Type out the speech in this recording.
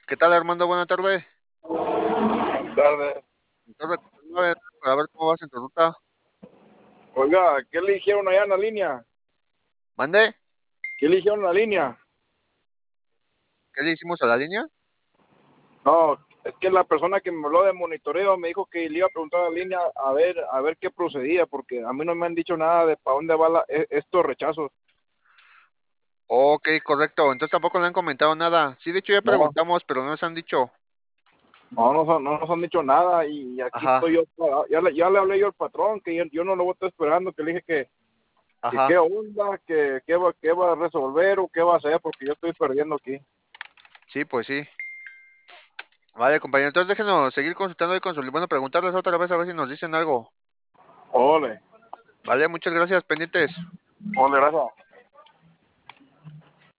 ¿Qué tal, Armando? Buenas tardes. Buenas tardes. Entonces, para ver cómo vas en tu ruta. Oiga, ¿qué le dijeron allá en la línea? ¿Mande? ¿Qué le dijeron en la línea? ¿Qué le hicimos a la línea? No, es que la persona que me habló de monitoreo me dijo que le iba a preguntar a la línea a ver qué procedía, porque a mí no me han dicho nada de para dónde va estos rechazos. Ok, correcto. Entonces tampoco le han comentado nada. Sí, de hecho ya No, preguntamos, pero no nos han dicho. no nos han dicho nada y aquí Ajá, estoy yo. Ya le hablé yo al patrón que yo no lo voy a estar esperando, que le dije que qué ajá. onda, que qué va a resolver o qué va a hacer, porque yo estoy perdiendo aquí. Sí, pues sí. Vale, compañero. Entonces déjenos seguir consultando y bueno, preguntarles otra vez a ver si nos dicen algo. Ole, Vale, muchas gracias, pendientes. ole, gracias.